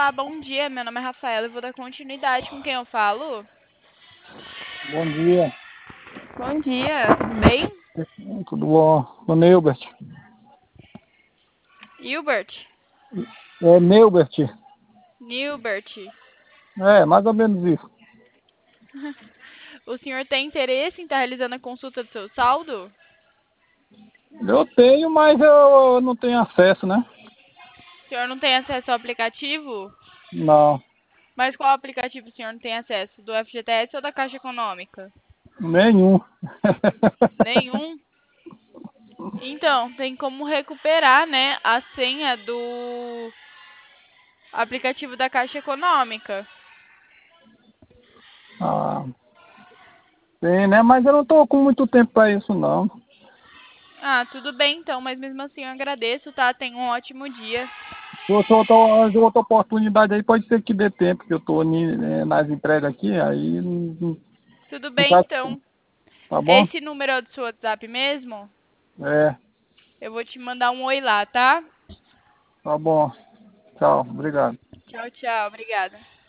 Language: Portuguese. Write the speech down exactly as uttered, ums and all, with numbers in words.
Olá, bom dia. Meu nome é Rafaela e vou dar continuidade com quem eu falo. Bom dia, Bom dia, tudo bem? tudo bom? Ô Neubert. Hilbert? É Neubert. Nilbert? É, mais ou menos isso. O senhor tem interesse em estar realizando a consulta do seu saldo? Eu tenho, mas eu não tenho acesso, né? O senhor não tem acesso ao aplicativo? Não, Mas qual aplicativo o senhor não tem acesso? Do F G T S ou da Caixa Econômica? nenhum. Nenhum? Então, tem como recuperar, né, a senha do aplicativo da Caixa Econômica. Ah, tem, né? Mas eu não tô com muito tempo para isso, não. Ah, tudo bem então, mas mesmo assim eu agradeço, tá? Tenha um ótimo dia. Se eu tô, tô, de outra oportunidade aí, pode ser que dê tempo, que eu tô ni- eh, nas entregas aqui, aí não, não Tudo não bem tá, então. tá bom? Esse número é do seu WhatsApp mesmo? É, Eu vou te mandar um oi lá, tá? tá bom. Tchau, obrigado. Tchau, tchau. Obrigada.